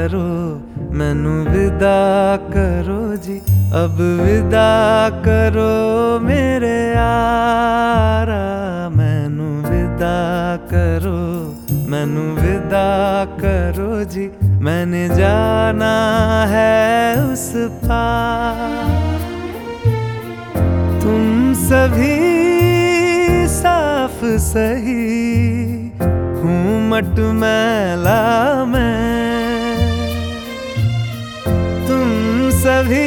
करो, मैनू विदा करो जी, अब विदा करो मेरे यारा। मैनू विदा करो, मैनू विदा करो जी, मैंने जाना है उस पार। तुम सभी साफ सही हूँ मटमैला मैं, तुम सभी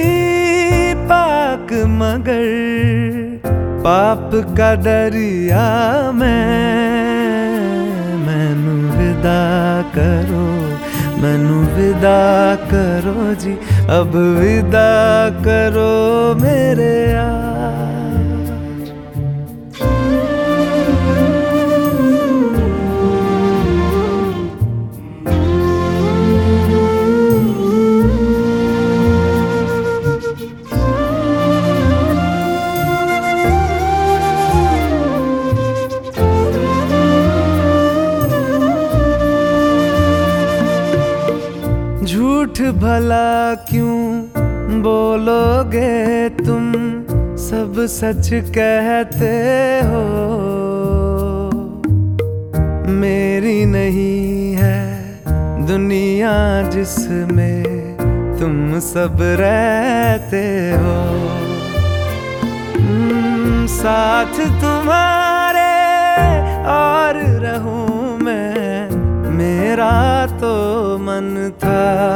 पाक मगर पाप का दरिया मैं। मैनू विदा करो, मैनू विदा करो जी, अब विदा करो मेरे यार। झूठ भला क्यों बोलोगे तुम, सब सच कहते हो। मेरी नहीं है दुनिया जिसमें तुम सब रहते हो। साथ तुम्हारे और रहूं मैं, मेरा तो मन था।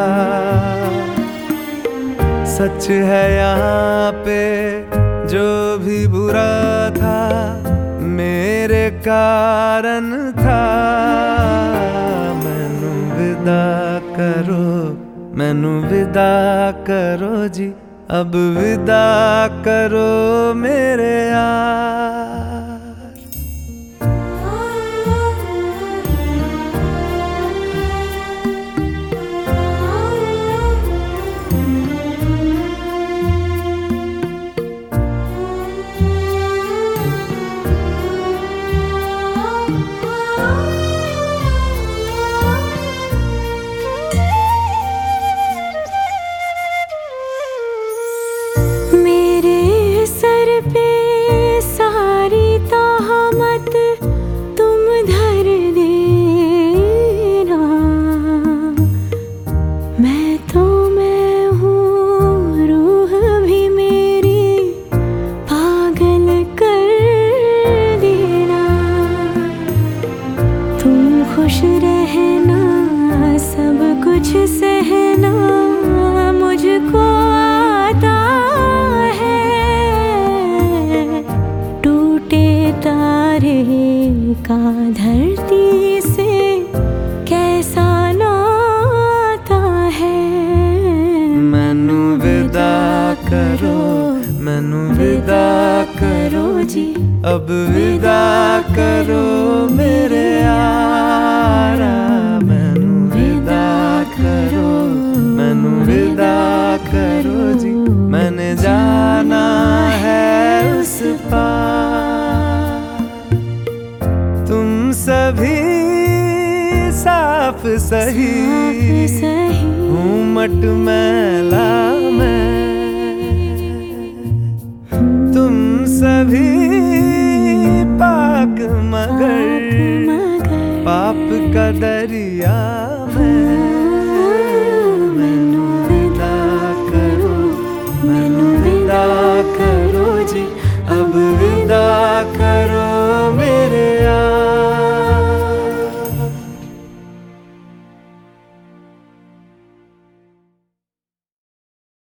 सच है यहाँ पे जो भी बुरा था, मेरे कारण था। मैनू विदा करो, मैनू विदा करो जी, अब विदा करो मेरे यार। खुश रहना, सब कुछ सहना मुझको आता है। टूटे तारे का धरती से कैसा नाता है। मैनू विदा करो, मैनू विदा करो जी, अब विदा करो मेरे यारा। मैनू विदा करो, मैनू विदा करो जी, मैंने जाना है उस पार। तुम सभी साफ सही हूँ मटमैला मैं, तुम सभी पाक मगर पाप का दरिया